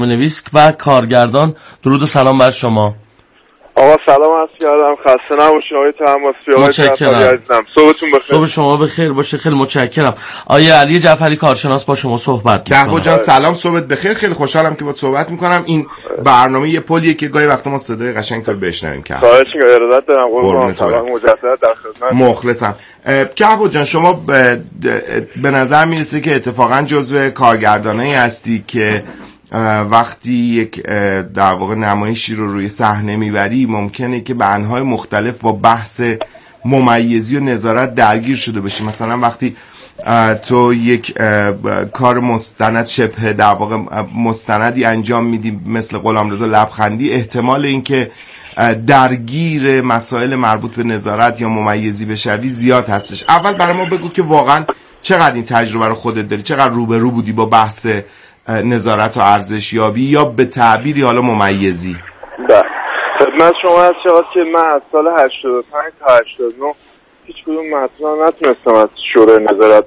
نویس و کارگردان. درود و سلام بر شما. آقا سلام عرض کردم، خسته نباشین آقای تماسی. آقای متشکرم عزیزم، صبحتون بخیر. صبح شما بخیر باشه، خیلی متشکرم. آیه علی جعفری کارشناس با شما صحبت می‌کنه. کهبا جان سلام، صبحت بخیر. خیلی خوشحالم که باهات صحبت می‌کنم. این برنامه یه پلیه که گاهی وقتا ما صدای قشنگ تو بشنویم. که خواهش می‌کنم، ارادت دارم. قربان سلام مجدد در خدمت. مخلصم. کهبا جان شما به نظر میرسه که اتفاقا جزو کارگردانایی هستی که وقتی یک در واقع نمایشی رو روی صحنه میبری ممکنه که به انواع مختلف با بحث ممیزی و نظارت درگیر شده باشی. مثلا وقتی تو یک کار مستند شبه در واقع مستندی انجام میدی مثل غلامرضا لبخندی، احتمال اینکه درگیر مسائل مربوط به نظارت یا ممیزی بشوی زیاد هستش. اول برای ما بگو که واقعا چقدر این تجربه رو خودت داری، چقدر روبرو بودی با بحث نظارت و ارزشیابی یا به تعبیری حالا ممیزی؟ بله، خدمت شما هست که من از سال 85 تا 89 هیچ کدوم متن نتونستم از شورای نظارت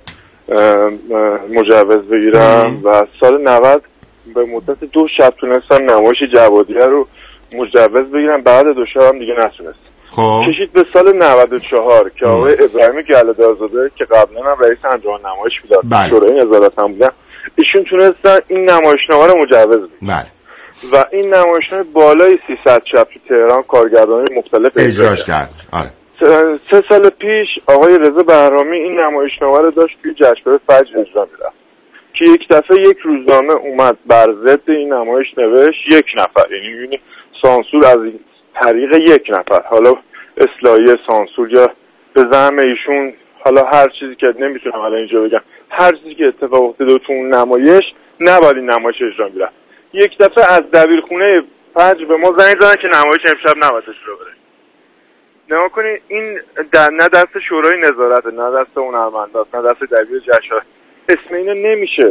مجوز بگیرم و سال 90 به مدت 2 شب تونستم نمایش جوادیه رو مجوز بگیرم، بعد 2 شب هم دیگه نتونستم. خب کشید به سال 94 که آقای ابراهیم گله‌دارزاده که قبلا هم رئیس انجمن نمایش بودن، شورای نظارت هم بودن، ایشون تونستن این نمایشنامه رو مجوز بدن. بله. و این نمایشنامه بالای 300 شب تو تهران کارگردانان مختلف اجراش کرد. آره. 3 سال پیش آقای رضا بهرامی این نمایشنامه رو داشت توی جشنواره فجر اجرا می‌رفت که یک دفعه یک روزنامه اومد بر ضد این نمایش نوشت 1 نفر، یعنی می‌بینی سانسور از این طریق 1 نفر، حالا اصلاحیه سانسور یا به زعم ایشون، حالا هر چیزی که نمیتونم الان اینجا بگم، هر چیزی که اتفاق افتاده تو اون نمایش نباید این نمایش اجرا میره. یک دفعه از دبیرخونه فجر به ما زنگ زدن که نمایش امشب نباید اجرا بره. نگاه کنید این نه دست شورای نظارت، نه دست هنرمنداست، نه دست دبیر جشنواره. اسم اینو نمیشه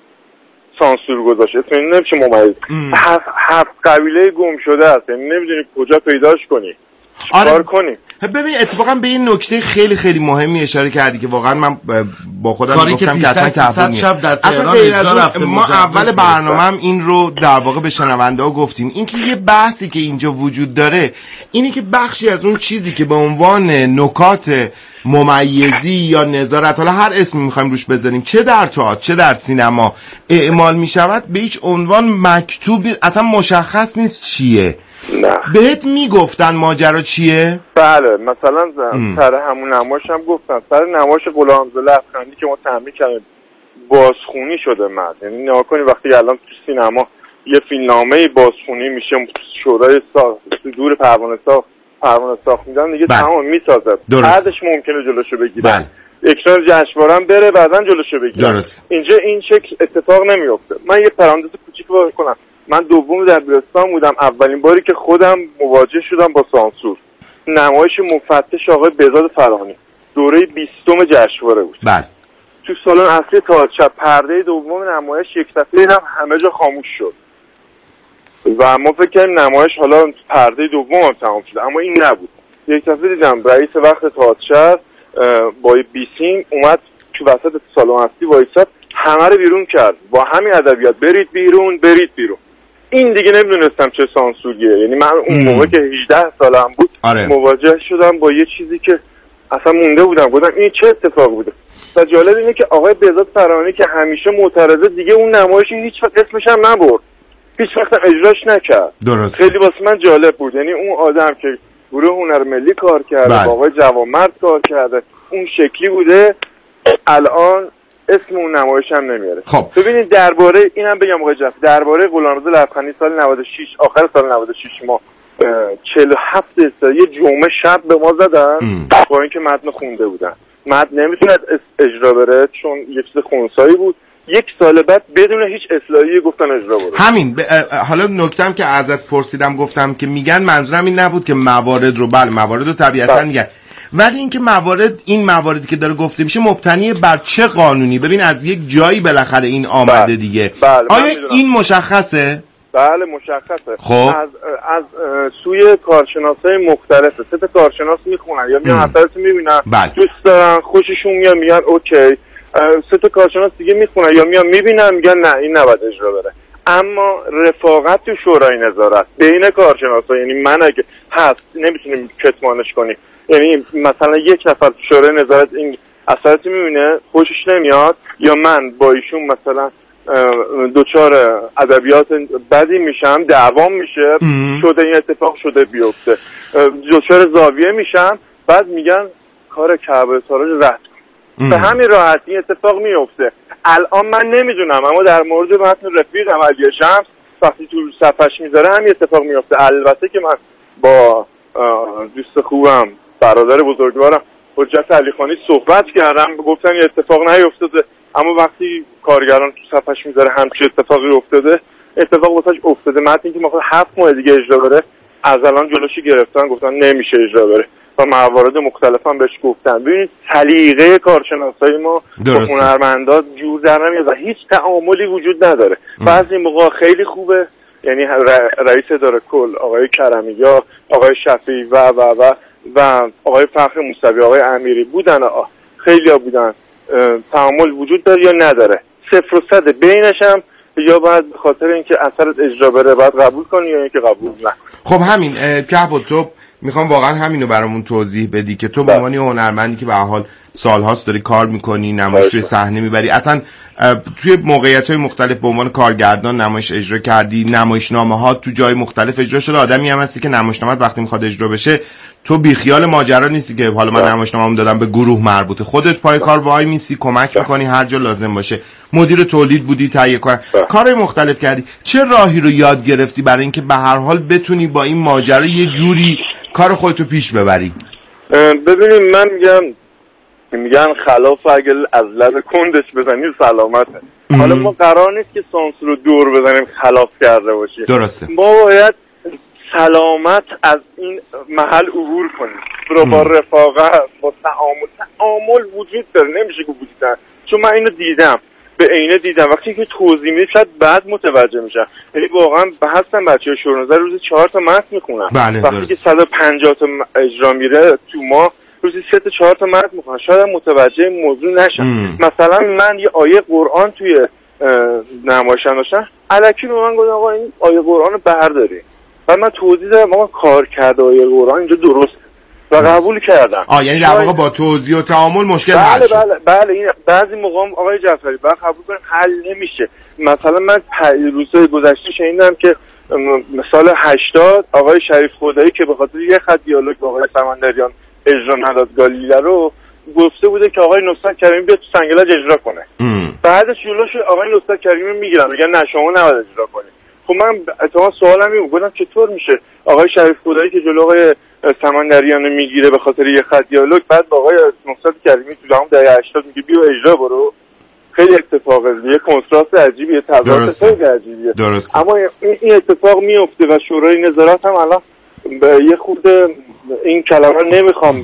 سانسور گذاشت، اسم اینو نمیشه ممیز. 7 قبیله گم شده است، یعنی نمیدونی کجا پیداش کنی. آره کنی. ببین اتفاقا به این نکته خیلی خیلی مهمی اشاره کردی که واقعا من با خودم گفتم که حتما تحول شب در تهران اجرا رفته. ما اول برنامه‌ام این رو در واقع به شنونده ها گفتیم، این که یه بحثی که اینجا وجود داره اینی که بخشی از اون چیزی که به عنوان نکات ممیزی یا نظارت، حالا هر اسمی میخوایم روش بذاریم، چه در تئاتر چه در سینما اعمال میشود، به هیچ عنوان مکتوب اصلا مشخص نیست چیه. نه. بهت میگفتن ماجرا چیه؟ بله، مثلا سر همون نمایش هم گفتن، سر نمایش غلامرضا لبخندی که ما تمرین کردیم بازخونی شده مد، یعنی نگاه کنی وقتی الان تو سینما یه فیلمنامه بازخونی میشه، شورای صدور پروانه ساخت میدن دیگه، تمام میسازه، بعدش ممکنه جلوشو بگیرن، اکران جشنواره هم بره بعدن جلوشو بگیرن. اینجا این شکل اتفاق نمیفته. من یه پرانتز کوچیک باز کنم، من دوم دبیرستان بودم، اولین باری که خودم مواجه شدم با سانسور، نمایش مفتش آقای بهزاد فرهانی، دوره 20م جشنواره بود. بله. تو سالن اصلی تئاتر شب پرده دوم نمایش یک دفعه هم همه جا خاموش شد و ما فکر کردیم نمایش حالا پرده دوم هم تمام شده، اما این نبود. یک دفعه دیدم رئیس وقت تئاتر با بیسیم اومد تو وسط سالن اصلی وایساد، همه رو بیرون کرد با همین ادبیات، برید بیرون. این دیگه نمیدونستم چه سانسوریه، یعنی من اون موقع که 18 سالم بود مواجه شدم با یه چیزی که اصلا مونده بودم، گفتم این چه اتفاق بوده. و جالب اینه که آقای بهزاد فرهانی که همیشه معترضه، دیگه اون نمایشی هیچ وقت اسمش هم نبرد، هیچ وقت اجراش نکرد. درست. خیلی واسه من جالب بود، یعنی اون آدم که گروه هنر ملی کار کرده، با آقای جوانمرد کار کرده، اون شکلی بوده، الان اسم اون نمایش هم نمیاره. خب ببینید درباره اینم بگم آقای جعفری، درباره غلامرضا لبخندی سال 96 آخر سال 96 ما 47 یه جمعه شب به ما زدن با اینکه متن خونده بودن. متن نمیتونه اجرا بره چون یه چیز خنثایی بود. 1 سال بعد بدون هیچ اصلاحی گفتن اجرا بره. همین حالا نکته‌ام که ازت پرسیدم گفتم که میگن منظورم این نبود که موارد رو، بله موارد رو طبیعتا میگن، ولی اینکه این مواردی که داره گفته میشه مبتنی بر چه قانونی؟ ببین از یک جایی بالاخره این آمده دیگه. آیا این مشخصه؟ بله مشخصه. خب از سوی کارشناسای مختلفه، 3 تا کارشناس میخونن یا میان اثراتو میبینن، دوست دارن، خوششون میاد، میگن اوکی. 3 تا کارشناس دیگه میخونن یا میان میبینن، میگن نه این نباید اجرا بره. اما رفاقت تو شورای نظارت بین کارشناسا، یعنی من اگه هست نمیتونیم کتمانش کنیم، یعنی مثلا یک نفر تو شورای نظارت این اثرات میبینه خوشش نمیاد یا من با ایشون مثلا دوچار ادبیات بدی میشم، دعوام میشه، شده این اتفاق شده بیفته، دوچار زاویه میشم، بعد میگن کار کعبه تاراج رد کن. به همین راحتی اتفاق میفته. الان من نمیدونم، اما در مورد متن رفیقم علی شمس وقتی تو صفحش میذاره همین اتفاق میفته. البته که من با دوست خوبم برادر بزرگوارم حجت علیخانی صحبت کردم، گفتن یه اتفاق نیفتاده، اما وقتی کارگران تو صفحش میذاره همچین اتفاقی افتاده، اتفاق واسش افتاده. متنی که میخواد 7 ماه دیگه اجرا بره از الان جلوشی گرفتن، گفتن نمیشه اجرا بره و موارد مختلف هم بهش گفتن. ببینید سلیقه کارشناسای ما با هنرمندا جور در نمیاد و هیچ تعاملی وجود نداره. بعضی موقع خیلی خوبه، یعنی رئیس اداره کل آقای کرمی یا آقای شفیعی و آقای فخر موسوی، آقای امیری بودن، خیلی ها بودن، تعامل وجود داره یا نداره، 0 و 100 بینش هم، یا باید به خاطر اینکه اثرت اجرا بره باید قبول کنی یا اینکه قبول نکنی. خب همین کهبد، تو میخوام واقعا همینو برامون توضیح بدی که تو به عنوان هنرمندی که به هر حال سالهاست داری کار میکنی، نمایش روی صحنه میبری، اصلا توی موقعیت‌های مختلف به عنوان کارگردان نمایش اجرا کردی، نمایشنامه‌ها تو جای مختلف اجرا شده، آدمی هم هستی که نمایشنامه وقتی میخواد اجرا بشه تو بیخیال ماجرا نیستی که حالا من نمایشنامه‌ام دادم به گروه مربوطه، خودت پای کار وای میسی، کمک میکنی هر جا لازم باشه، مدیر تولید بودی، تهیه کننده، کارهای مختلف کردی. چه راهی رو یاد گرفتی برای اینکه به هر حال بتونی با این ماجرا یه جوری کار خودتو پیش ببری؟ ببینیم من میگن خلاف اگه از لب کندش بزنی سلامته. حالا ما قرار نیست که سانسور رو دور بزنیم خلاف کرده باشیم. درسته. ما باید سلامت از این محل عبور کنیم. با رفاقت، با تعامل وجود داره، نمیشه که وجود داره. چون من اینو دیدم، به عینه دیدم. وقتی که توضیح میدید شاید بعد متوجه میشم. یعنی واقعا هستن بچه‌ها شورنظر روزی 4 تا متن میخونن. بله، وقتی که 150 تا اجرا میره تو ما روزی 3 تا 4 تا متن میخونن، شاید متوجه موضوع نشن. مثلا من یه آیه قرآن توی نمایشم داشتم، الکی به من گفتن آقا این آیه قرآن رو برداری. و من توضیح دادم آقا کار کرده آیه قرآن اینجا درست و قبول کردم. یعنی در واقع با توضیح و تعامل مشکل حل شد. بله این بعضی موقع آقای جعفری بعد قبول کنن حل نمیشه. مثلا من روزهای گذشته شنیدم که مثال 80 آقای شریف خدایی که به خاطر یه خط دیالوگ با آقای سمندریان اجرا نداد گالیله رو، گفته بوده که آقای نصرت کریمی بیاد تو سنگلج اجرا کنه. بعدش جلوش آقای نصرت کریمی میگیرن میگن نه شما نباید اجرا کنید. خب من اتفاقا سوالم این بود چطور میشه آقای شریف خدایی که جلو آقای سمندریان میگیره به خاطر یه خط دیالوگ، بعد با آقای نصرت کریمی تو همون دهه 80 میگه بیا اجرا برو. خیلی اتفاقه، یه کنتراست عجیبیه، تضاد خیلی عجیبیه. اما این اتفاق میفته و شورای نظارت هم الان یه خود این کلمه نمیخوام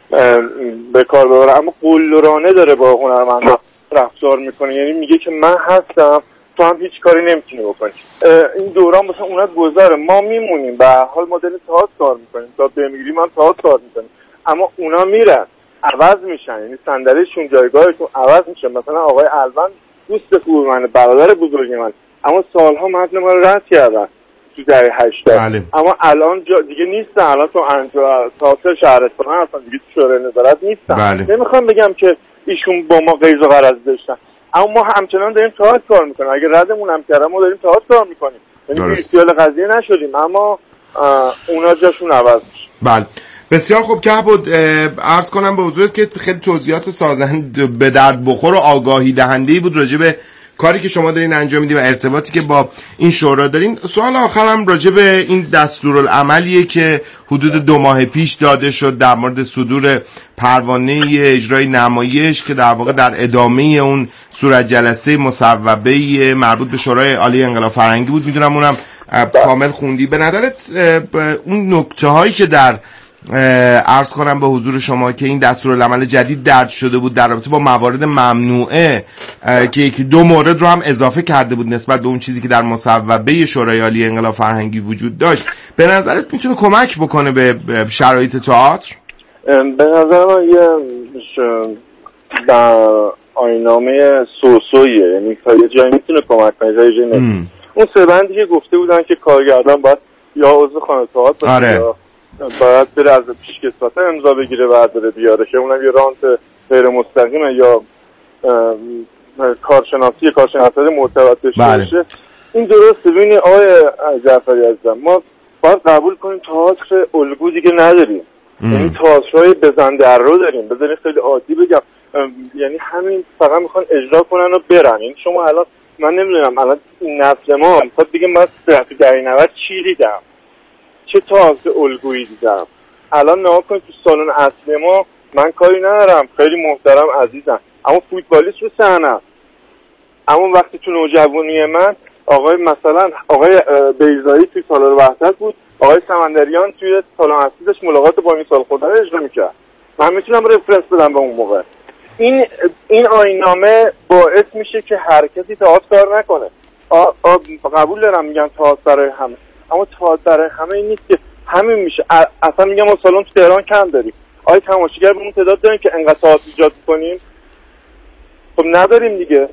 به کار ببرم، اما قلدرانه داره با هنرمندا رفتار میکنه. یعنی میگه که من هستم تو هم هیچ کاری نمیتونی بکنی. این دوران مثلا اونا گذره، ما میمونیم، به هر حال ما داریم تئاتر کار میکنیم، تا بمیریم هم تئاتر کار میکنیم، اما اونا میرن عوض میشن، یعنی صندلیشون جایگاهشون عوض میشه. مثلا آقای الوان دوست خوب منه، برادر بزرگ من، اما سالها متن ما رو رد کردن تو دهه 80. اما الان دیگه نیستن، الان تو تئاتر شهرستان هستن دیگه، تو شورای نظارت نیستن. نمیخوام بگم که ایشون با ما غیظ و غرض داشتن، اما ما همچنان داریم تئاتر کار میکنیم. اگه ردمون هم کردن ما داریم تئاتر کار میکنیم، یعنی بیخیال قضیه نشدیم، اما اونا جاشون عوض میشه. بله بسیار خوب. کهبد عرض کنم به حضورت که خیلی توضیحات سازنده به درد بخور و آگاهی دهنده‌ای بود راجع به کاری که شما دارین انجام میدید و ارتباطی که با این شورا دارین. سوال آخرم راجع به این دستورالعملیه که حدود 2 ماه پیش داده شد در مورد صدور پروانه اجرای نمایش که در واقع در ادامه اون صورت جلسه مصوبه مربوط به شورای عالی انقلاب فرهنگی بود. میدونم اونم کامل خوندی. به نظرت اون نکته هایی که در عرض کنم به حضور شما که این دستورالعمل جدید درج شده بود در رابطه با موارد ممنوعه که 2 مورد رو هم اضافه کرده بود نسبت به اون چیزی که در مصوبه شورای عالی انقلاب فرهنگی وجود داشت، به نظرت میتونه کمک بکنه به شرایط تئاتر؟ به نظر من یه آیین‌نامه سوسویه، یعنی تا یه جایی میتونه کمک کنه، جایی نمیتونه. اون سه بندی که گفته بودن که کارگردان باید یا عضو خانه تئاتر باشه یا باید بره از پیشکسوت امضا بگیره برداره بیاره که اونم یه رانت غیر مستقیمه یا کارشناسی معتبر بشه. این درسته. ببینید آقای جعفری عزیزم، ما باید قبول کنیم تئاتر الگو دیگه نداریم. یعنی تئاترهای بزن در رو داریم. بذارید خیلی عادی بگم، یعنی همین فقط میخوان اجرا کنن و برن. یعنی شما الان من نمیدونم الان این نسل ما میخواد بگم من دهه 90 چی دیدم، چه تئاتر الگویی دیدم. الان نگاه کن تو سالن اصلی ما، من کاری ندارم، خیلی محترم عزیزم، اما فوتبالیست رو صحنه. اما وقتی تو نوجوانی من مثلا آقای بیضایی توی سالار وحدت بود، آقای سمندریان توی سالن اصلی داشت ملاقات با میسال خدا رو اجرا میکرد. من میتونم رفرنس بدم به اون موقع. این آیین‌نامه باعث میشه که هر کسی تئاتر کار نکنه. قبول دارم میگن تئاتر برای همه، اما تئاتر برای همه این نیست که همین میشه. اصلا میگم ما سالن تو تهران کم داریم. آیا تماشاگر به اون تعداد داریم که انقدر تئاتر ایجاد کنیم؟ خب نداریم دیگه.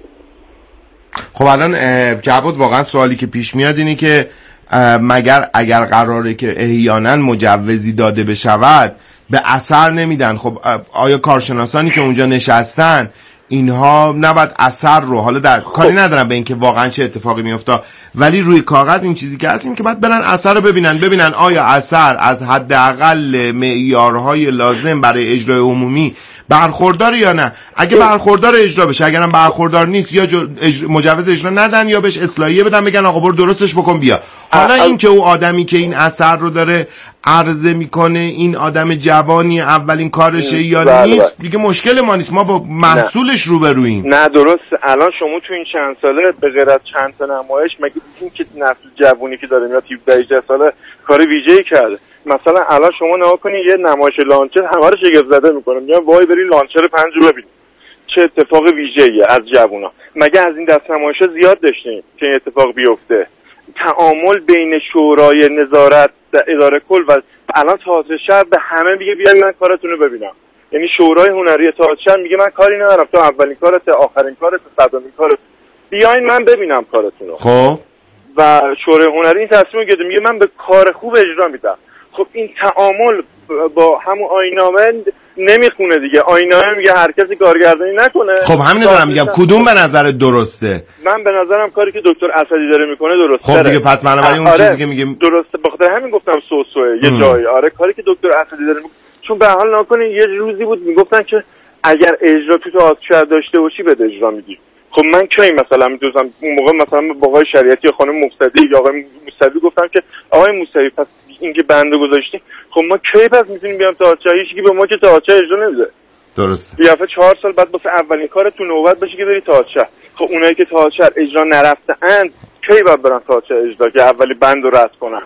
خب الان کبود واقعا سوالی که پیش میاد اینه که اگر قراره که احیانا مجوزی داده بشود به اثر نمیدن، خب آیا کارشناسانی که اونجا نشستن اینها نباید اثر رو، حالا در کاری ندارم به اینکه واقعا چه اتفاقی میفته، ولی روی کاغذ این چیزی که هست این که باید برن اثر رو ببینن آیا اثر از حداقل معیارهای لازم برای اجرای عمومی برخوردار یا نه. اگه برخوردار اجرا بشه، اگرم برخوردار نیست یا مجوز اجرا ندن یا بهش اصلاحیه بدن، بگن آقا برو درستش بکن بیا. حالا این که اون آدمی که این اثر رو داره عرضه میکنه این آدم جوانی اولین کارشه یا نیست دیگه مشکل ما نیست، ما با محصولش روبرویم. نه درست. الان شما تو این چند ساله به غیر از چند تا نمایش مگه دیدین که نسل جوانی که داره میاد 17 ساله کار ویژه‌ای کرده؟ مثلا الان شما نگاه کنید یه نمایش لانچر همه رو شگفت زده میکنه، میگن وای برید لانچر 5 رو ببینید چه اتفاق ویژه‌ایه از جوونا. مگه از این دست نمایشا زیاد داشتیم که این اتفاق بیفته؟ تعامل بین شورای نظارت اداره کل و الان تئاتر شهر به همه میگه بیاین من کارتون رو ببینم. یعنی شورای هنری تئاتر شهر میگه من کاری ندارم، تو اولین کارت، آخرین کارت، صدمین کارت، بیاین من ببینم کارتون رو. خب و شورای هنری این تصمیم گرفته میگه من به کار خوب اجرا میدم. خب این تعامل با همون آیین‌نامه نمیخونه دیگه. آیین‌نامه میگه هر کسی کارگردانی نکنه. خب همین دارم میگم کدوم به نظر درسته؟ من به نظرم کاری که دکتر اسدی داره میکنه درسته. خب دیگه پس بنابراین اون چیزی که میگه درسته. بخاطر همین گفتم سوسوه یه جایی. آره کاری که دکتر اسدی داره چون به حال نکنه یه روزی بود میگفتن که اگر اجرا تو تئاتر شهر داشته باشی بده اجرا میدی. خب من کی مثلا میدونم اون موقع مثلا با آقای شریعتی یا خانم مقتدی یا آقای موسوی گفتم که آقای موسوی پس اینکه بنده گذاشتیم خب ما کی پس میتونیم بیام تئاتر؟ هیچ کی به ما که تئاتر اجرا نمیده. درسته. یه دفعه 4 سال بعد واسه اولین کار تو نوبت بشه که بری تئاتر. خب اونایی که تئاتر اجرا نرفته‌اند کی باید برن تئاتر اجرا که اولی بند رو رد کنن؟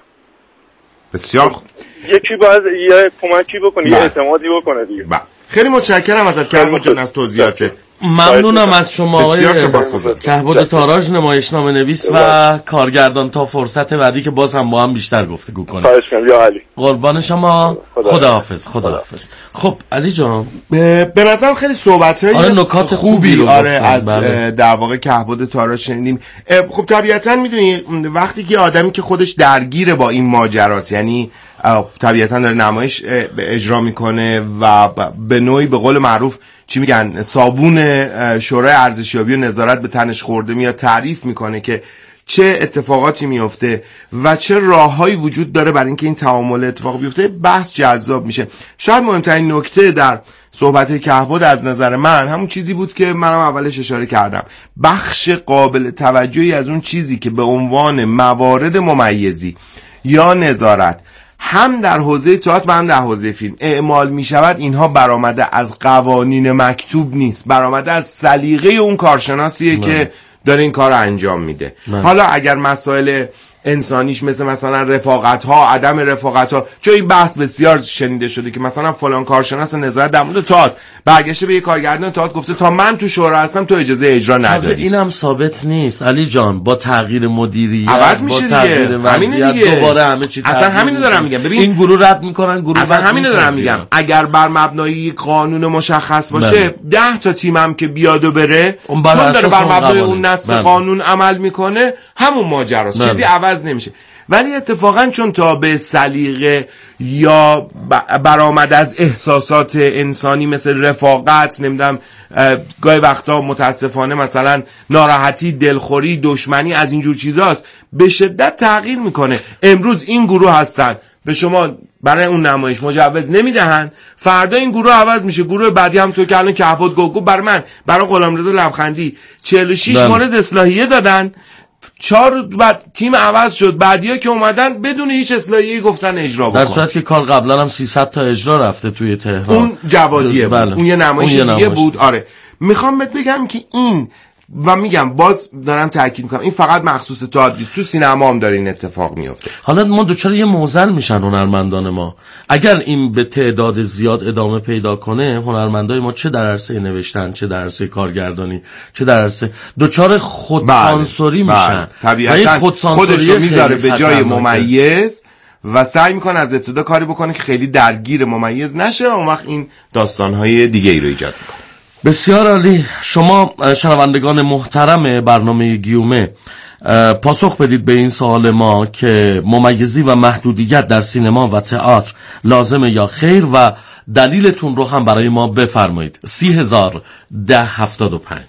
بسیار یکی باید یه کمکی بکنه، یه اعتمادی بکنه دیگه. خیلی متشکرم ازت کبود جان از توضیحاتت. ممنونم از شما آقای کبود تاراج، نمایشنامه نویس و کارگردان. تا فرصت بعدی که باز هم با هم بیشتر گفتگو کنیم. خواهش می‌کنم یا علی. قربان شما. خداحافظ. خب علی جان به نظرم خیلی صحبت‌های نکات خوبی از در واقع کبود تاراج شنیدیم. خب طبیعتاً می‌دونی وقتی که آدمی که خودش درگیر با این ماجراست، یعنی طبیعتاً داره نمایش اجرا میکنه و به نوعی به قول معروف چی میگن صابون شورای ارزشیابی و نظارت به تنش خورده میاد تعریف میکنه که چه اتفاقاتی میفته و چه راههایی وجود داره برای اینکه این تعامل اتفاق بیفته، بحث جذاب میشه. شاید مهمترین نکته در صحبت کبود از نظر من همون چیزی بود که منم اولش اشاره کردم، بخش قابل توجهی از اون چیزی که به عنوان موارد ممیزی یا نظارت هم در حوزه تئاتر و هم در حوزه فیلم اعمال می شود، اینها برآمده از قوانین مکتوب نیست، برآمده از سلیقه اون کارشناسیه که داره این کار رو انجام میده. حالا اگر مسائل انسانیش مثل مثلا رفاقت ها، عدم رفاقت ها. چون این بحث بسیار شنیده شده که مثلا فلان کارشناس نظارت در مورد تئاتر برگشته به یک کارگردان تئاتر گفته تا من تو شورا هستم تو اجازه اجرا نداری. اینم ثابت نیست علی جان، با تغییر مدیریت عوض میشه دیگه، همین دیگه، دوباره همه چی اصلا همینو دارم میگم. ببین این گروه رد میکنن، گروه اصلا همینو دارم میگم. اگر بر مبنای قانون مشخص باشه 10 تا تیمم که بیاد و بره چون داره بر مبنای اون نص قانون عمل میکنه همون ماجراست، چیزی عوض نمیشه. ولی اتفاقا چون تا به سلیقه یا برآمد از احساسات انسانی مثل رفاقت، نمیدونم گاهی وقتا متاسفانه مثلا ناراحتی، دلخوری، دشمنی، از اینجور چیزاست، به شدت تغییر میکنه. امروز این گروه هستن به شما برای اون نمایش مجوز نمیدهن، فردا این گروه عوض میشه، گروه بعدی هم تو که الان کهبد گوگو برای غلامرضا لبخندی 46 مورد اصلاحیه دادن، 4 بعد تیم عوض شد، بعدیا که اومدن بدون هیچ اصلاحیه‌ای گفتن اجرا بکن، در صورتی که کار قبلا هم 300 تا اجرا رفته توی تهران. اون جوادیه بود. اون یه نمایش دیگه بود. آره میخوام بهت بگم که این، و میگم باز دارم تاکید میکنم، این فقط مخصوص تئاتر نیست، تو سینما هم داره این اتفاق میفته. حالا ما دوچار یه معضل میشن هنرمندان ما، اگر این به تعداد زیاد ادامه پیدا کنه، هنرمندای ما چه در عرصه نوشتن، چه در عرصه کارگردانی، چه در عرصه دوچار خودسانسوری میشن. طبیعتا خودشو میذاره به جای ممیز و سعی میکنه از ابتدا کاری بکنه که خیلی درگیر ممیز نشه و اون وقت این داستانهای دیگه ای رو ایجاد میکنه. بسیار عالی. شما شنوندگان محترم برنامه گیومه پاسخ بدید به این سوال ما که ممیزی و محدودیت در سینما و تئاتر لازمه یا خیر، و دلیلتون رو هم برای ما بفرمایید. 301075.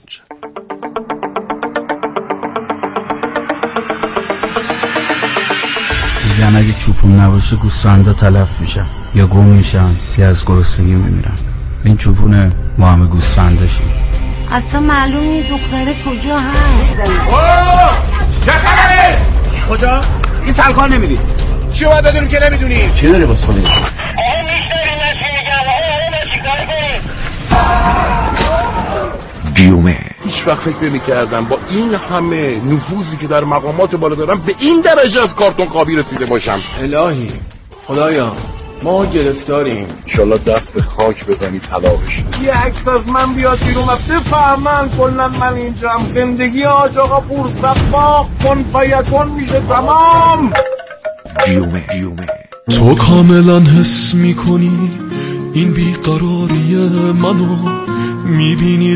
میگن اگه چوپون نباشه گوسفندا تلف میشن، یا گم میشن یا از گرسنگی میمیرن. این چوپونه، ما همه گوسفنداشیم. اصلا معلوم نیست دختره کجا هست. چه خبره؟ کجا؟ این سرکار نمیدی. چی باید بدونیم که نمیدونیم؟ چی داری باز کنیم؟ گیومه. هیچ وقت فکر نمی‌کردم با این همه نفوذی که در مقامات بالا دارم به این درجه از کارتون خوابی رسیده باشم. الهی خدایا ما گرفتاریم، انشالله دست خاک بزنی طلاقش. یه عکس از من بیاد بیرون و بفهمن کلن من اینجام. زندگی آج آقا پرصفا کن فیکن میشه تمام. گیومه. تو کاملا حس میکنی این بیقراری منو، میبینی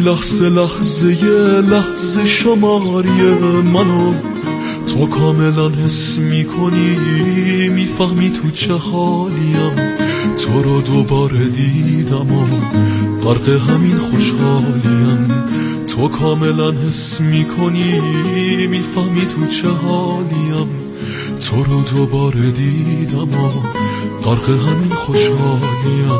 لحظه شماری منو. تو کاملا حس میکنی، میفهمی تو چه حالیم. تو رو دوباره دیدم و غرق همین خوشحالیم. تو کاملا حس میکنی، میفهمی تو چه حالیم. تو رو دوباره دیدم و غرق همین خوشحالیم.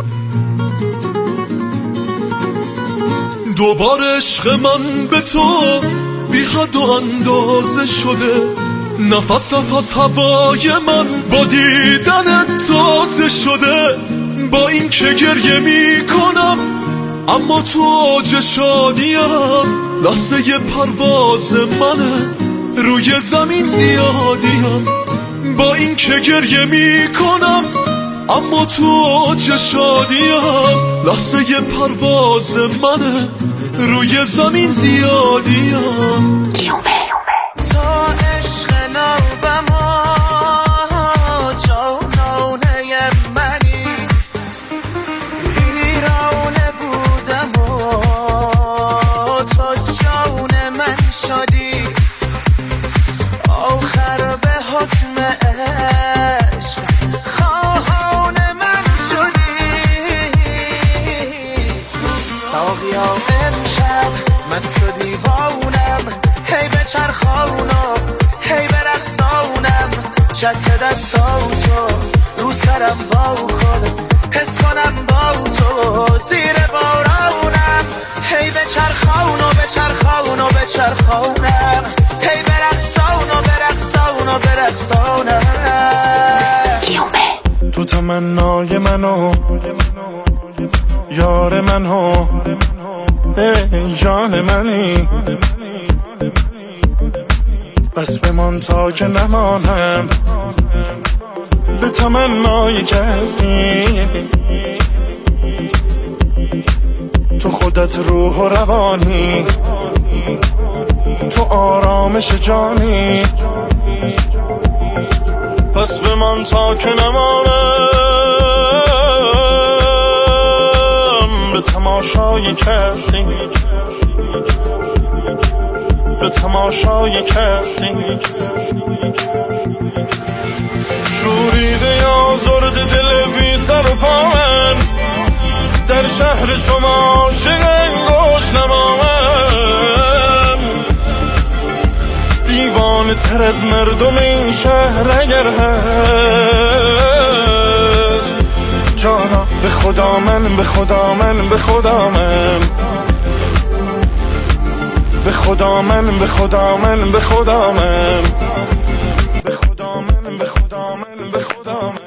دوباره عشق من به تو بی حد و اندازه شده، نفس هوای من با دیدن تازه شده. با این که گریه می کنم اما تو اوج شادیم، لحظه پرواز منه روی زمین زیادیم. با این که گریه می کنم اما تو اوج شادیم، لحظه پرواز منه روی زمین زیادیم. تو عشق نوبما جانانه منی، ایرانه بودم و تو جان من شدی. آخر به حکم عشق خواهان من شدی. ساقیا امشب مست و دیوانم، هی به چرخانم هی به رقصانم. چت دستاتو رو سرم با کنم، حس کنم با تو زیر بارانم. هی به چرخانم به چرخانم، هی به رقصانم به رقصانم. تو تمنای منو یار منو، ای جان منی. بس بمان تا که نمانم به تمنای کسی. تو خودت روح و روانی، تو آرامش جانی، پس بمان تا که نمانم به تماشای کسی، به تماشای کسی. شوریده یا زرد دل بی سر و پا من، در شهر شما شنگوش نما من. دیوانه تر از مردم این شهر اگر هست، جانا به خدا من، به خدا من، به خدا من، به خدا من، به خدا من، به خدا من، به خدا من، به خدا من، به خدا من.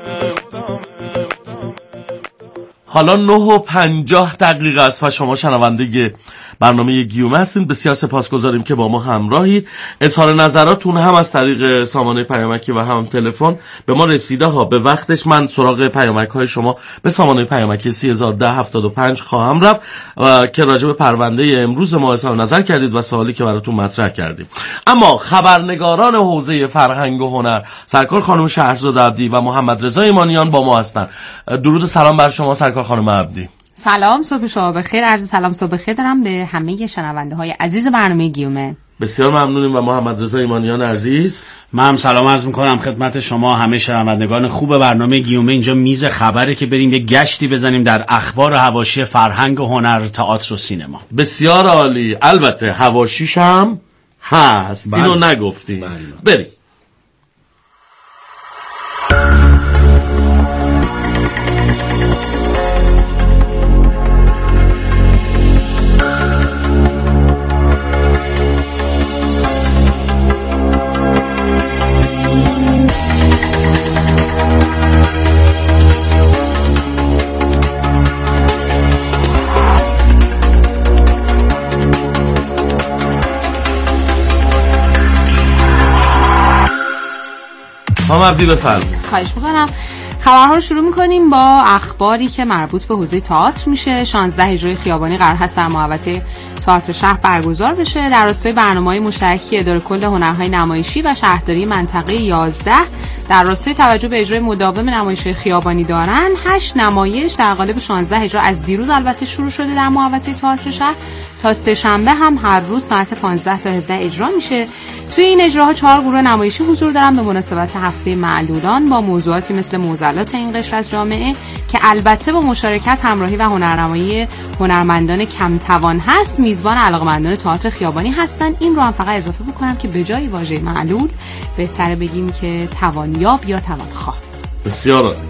حالا 9:50 است و شما شنونده برنامه گیومه هستین. بسیار سپاسگزاریم که با ما همراهید. اظهار نظراتون هم از طریق سامانه پیامکی و هم تلفن به ما رسیده ها. به وقتش من سراغ پیامک های شما به سامانه پیامکی 301075 خواهم رفت که راجع به پرونده امروز ما اظهار نظر کردید و سوالی که براتون مطرح کردیم. اما خبرنگاران حوزه فرهنگ و هنر سرکار خانم شهرزاد عبدی و محمد رضا ایمانیان با ما هستند. درود و سلام بر شما سرکار خانم عبدی. سلام، صبح شما بخیر. عرض سلام صبح بخیر دارم به همه شنونده های عزیز برنامه گیومه. بسیار ممنونیم. و محمد رضا ایمانیان عزیز، من هم سلام عرض میکنم خدمت شما همه شنوندگان خوب برنامه گیومه. اینجا میز خبره که بریم یه گشتی بزنیم در اخبار و حواشی فرهنگ و هنر، تئاتر و سینما. بسیار عالی. البته حواشیش هم هست، اینو نگفتیم. بریم. خانم عبدی بفرمایید. خواهش میکنم. خبرها رو شروع میکنیم با اخباری که مربوط به حوزه تئاتر میشه. 16 اجرای خیابانی قرار هست در محوطه تئاتر شهر برگزار بشه در راستای برنامه‌های مشترکی اداره کل هنرهای نمایشی و شهرداری منطقه 11 در راستای توجه به اجرای مداوم نمایش‌های خیابانی دارن. 8 نمایش در قالب 16 اجرا از دیروز البته شروع شده در محوطه تئاتر شهر تا سه شنبه هم هر روز ساعت 15 تا 17 اجرا میشه. توی این اجراها 4 گروه نمایشی حضور دارن به مناسبت هفته معلولان با موضوعاتی مثل معضلات این قشر از جامعه که البته با مشارکت همراهی و هنرنمایی هنرمندان کم توان هست. میزبان علاقه‌مندان تئاتر خیابانی هستن. این رو هم فقط اضافه بکنم که به جای واژه معلول بهتره بگیم که توانیاب یا توانخواه. بسیار عالی.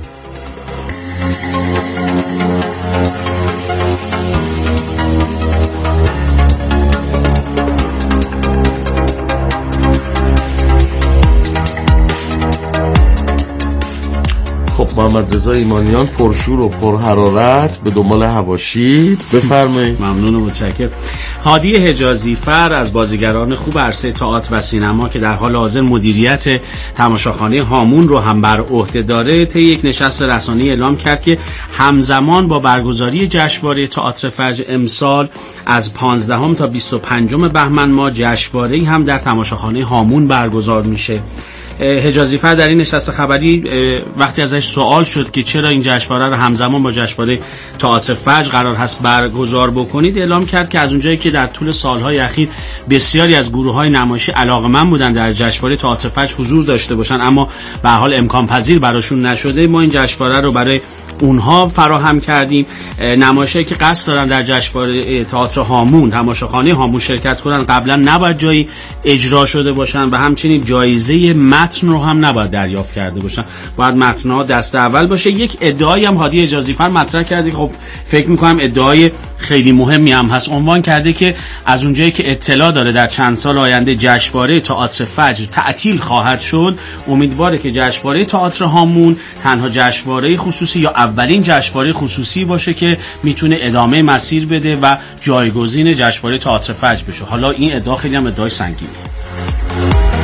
خب محمد رضا ایمانیان پرشور و پرحرارت به دنبال حواشی، بفرمایید. ممنون و متشکرم. هادی حجازی فر از بازیگران خوب عرصه تئاتر و سینما که در حال حاضر مدیریت تماشاخانه هامون رو هم بر عهده داره، طی یک نشست رسانه‌ای اعلام کرد که همزمان با برگزاری جشنواره تئاتر فجر امسال از 15 تا 25 بهمن ماه جشنواره‌ای هم در تماشاخانه هامون برگزار میشه. حجازی فر در این نشست خبری وقتی ازش سوال شد که چرا این جشنواره رو همزمان با جشنواره تئاتر فجر قرار هست برگزار بکنید، اعلام کرد که از اونجایی که در طول سالهای اخیر بسیاری از گروه‌های نمایشی علاقه‌مند بودن در جشنواره تئاتر فجر حضور داشته باشن اما به هر حال امکان پذیر براشون نشده، ما این جشنواره رو برای اونها فراهم کردیم. نمایشی که قصد دارن در جشنواره تئاتر هامون، تماشاخانه هامون شرکت کنن، قبلا نباید جایی اجرا شده باشن و همچنین جایزه متن رو هم نباید دریافت کرده باشن، باید متن‌ها دست اول باشه. یک ادعایی هم هادی حجازی فر مطرح کرده، خب فکر می‌کنم ادعای خیلی مهمی هم هست. عنوان کرده که از اونجایی که اطلاع داره در چند سال آینده جشنواره تئاتر فجر تعطیل خواهد شد، امیدواره که جشنواره تئاتر هامون تنها جشنواره خصوصی یا اولین جشنواره خصوصی باشه که میتونه ادامه مسیر بده و جایگزین جشنواره تئاتر فجر بشه. حالا این ادعا خیلی هم ادعای سنگینه.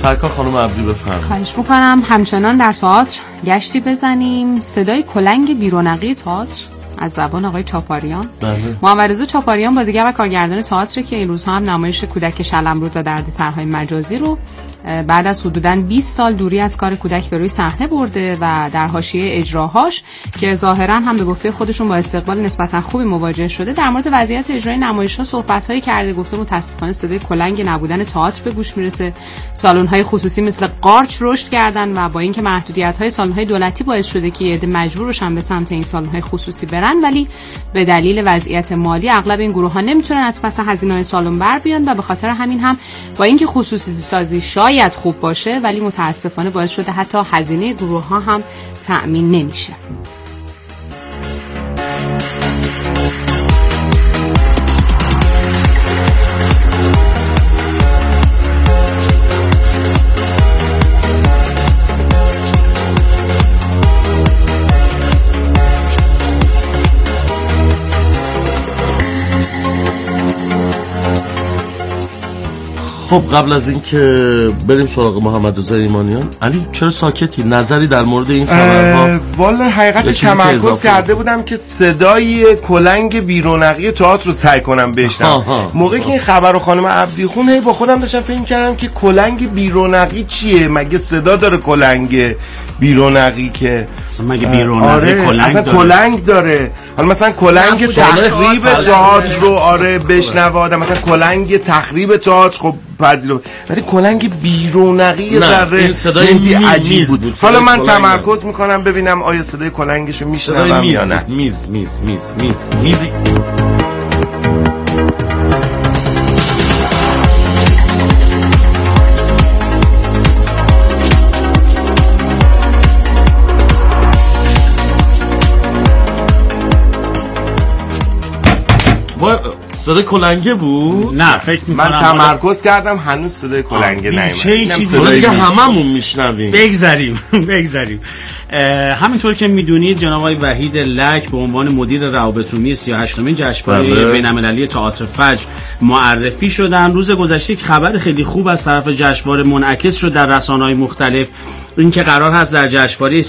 سرکار خانم عبدی بفرمایید. خواهش میکنم. همچنان در تئاتر گشتی بزنیم. صدای کلنگ بیرونقی تئاتر از زبان آقای چاپاریان. محمد رضا چاپاریان بازیگر و کارگردان تئاتر که این روزها هم نمایش کودک شلمرود و دردسرهای مجازی رو بعد از حدوداً 20 سال دوری از کار کودک به روی صحنه برده و در حاشیه اجراهاش که ظاهراً هم به گفته خودشون با استقبال نسبتاً خوبی مواجه شده، در مورد وضعیت اجرای نمایش‌ها صحبت‌هایی کرده. گفته متأسفانه صدای کلنگ نبودن تئاتر به گوش میرسه. سالن‌های خصوصی مثل قارچ رشد کردن و با اینکه محدودیت‌های سالن‌های دولتی باعث شده که عده مجبور بشن به سمت این سالن‌های خصوصی برن، ولی به دلیل وضعیت مالی اغلب این گروه‌ها نمیتونن از پس هزینه‌های سالن بر بیان و به خاطر همین هم با اینکه خصوصی سازی شاید خوب باشه ولی متاسفانه باعث شده حتی هزینه گروه‌ها هم تأمین نمیشه. خب قبل از این که بریم سراغ محمد رضا ایمانیان، علی چرا ساکتی؟ نظری در مورد این خبرها؟ والا حقیقتش تمرکز کرده بودم که صدای کلنگ بیرونقی تئاتر رو سعی کنم بشنوم. موقعی که این خبر رو خانم عبدی خون هی با خودم داشتم فکر کردم که کلنگ بیرونقی چیه؟ مگه صدا داره کلنگ بیرونقی که مگه بیرونقی کلنگ اصلا داره؟ کلنگ داره. حالا مثلا کلنگ تخریب تئاتر رو بشنوادم، مثلا کلنگ تخریب تئاتر خب پذیرو، ولی کلنگ بیرونقی ذره صدای عجیب بود. حالا من تمرکز میکنم ببینم آیا صدای کلنگشو میشنوم یا نه. میزی صدای کلنگه بود؟ نه فکر میکنم من تمرکز کردم هنوز صدای کلنگه نیومد. چه چیزی دیگه هممون میشنویم. بگذریم. همینطور که میدونید جناب آقای وحید لک به عنوان مدیر روابط عمومی 38مین جشنواره بین‌المللی تئاتر فجر معرفی شدن. روز گذشته یک خبر خیلی خوب از طرف جشنواره منعکس شد در رسانه‌های مختلف، اینکه قرار هست در جشنواره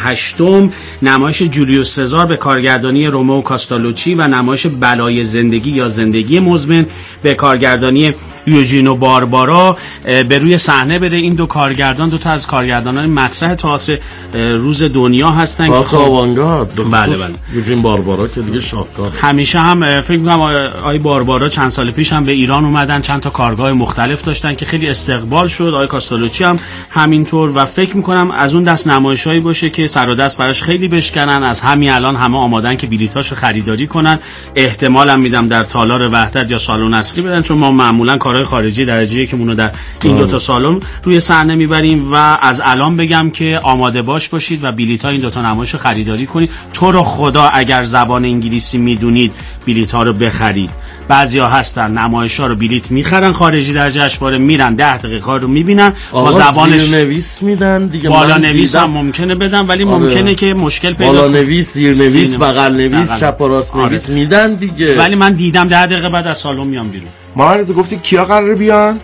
38م نمایش جولیوس سزار به کارگردانی رومئو کاستالوچی و نمایش بلای زندگی یا زندگی مزمن به کارگردانی یوجینو باربارا به روی صحنه بره. این دو کارگردان دو تا از کارگردانان مطرح تئاتر روز دنیا هستن که خب آوانگارد. بله یوجین باربارا که دیگه شاهکار همیشه هم فکر می‌کنم آقای باربارا چند سال پیش هم به ایران اومدن، چند تا کارگاه مختلف داشتن که خیلی استقبال شد. آقای کاستالوچی هم همینطور و فکر می‌کنم از اون دست نمایشایی باشه که سر و دست براش خیلی بشکنن. از همین الان همه آمادن که بلیطاشو خریداری کنن. احتمالاً میدم در تالار وحدت یا سالن اصلی بدن، چون ما معمولاً کارهای خارجی درجه که مونو در این دو تا سالن روی صحنه میبریم و از الان بگم که آماده باشید و بلیط‌ها این دو تا نمایشو خریداری کنید. تو رو خدا اگر زبان انگلیسی میدونید بلیط‌ها رو بخرید. بعضیا هستن نمایش‌ها رو بلیط میخرن خارجی در جشنواره میرن 10 دقیقه کار رو میبینن با زبانش زیرنویس میدن دیگه. بالا نویس هم ممکنه بدن ولی ممکنه که مشکل پیدا بالا نویس، زیرنویس، بغل نویس، چپ و راست نویس میدن دیگه. ولی من دیدم 10 دقیقه بعد از سالن میام بیرون. محمد گفتی کیا قراره بیان؟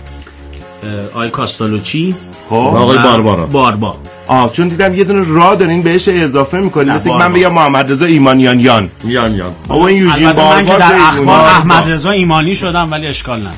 آقای کاستالوچی، خب آقای باربارا. چون دیدم یه دونه را دارین بهش اضافه میکنین، مثل من بگم محمد رضا ایمانیان یان. بابا این یوجین باربارا در اخبار احمد رضا ایمانی شدم ولی اشکال نداره.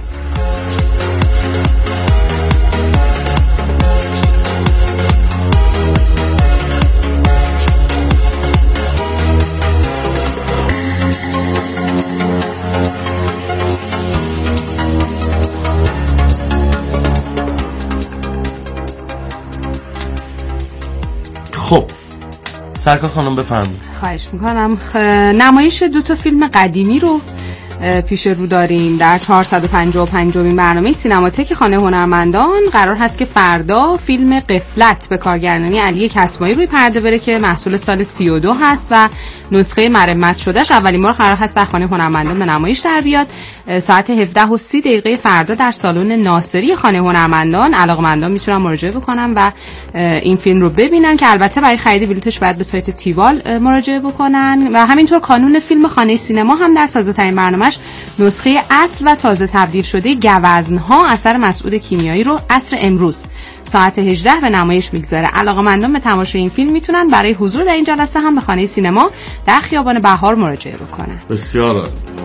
خب سرکار خانم بفرمایید. خواهش میکنم. نمایش دو تا فیلم قدیمی رو پیش رو داریم در 455مین برنامه سینماتک خانه هنرمندان. قرار هست که فردا فیلم قفلت به کارگردانی علی کسمایی روی پرده بره که محصول سال 32 هست و نسخه مرمت شدهش اولین بار قرار هست در خانه هنرمندان به نمایش در بیاد. ساعت 17:30 فردا در سالن ناصری خانه هنرمندان علاقه‌مندان میتونن مراجعه بکنن و این فیلم رو ببینن که البته برای خرید بلیتش باید به سایت تیوال مراجعه بکنن و همینطور کانون فیلم خانه سینما هم در تازه‌ترین برنامه‌اش نسخه اصل و تازه تبدیل شده گوزن‌ها اثر مسعود کیمیایی رو عصر امروز ساعت 18 به نمایش میگذاره. علاقه‌مندان به تماشای این فیلم میتونن برای حضور در این جلسه هم به خانه سینما در خیابان بهار مراجعه بکنن. بسیار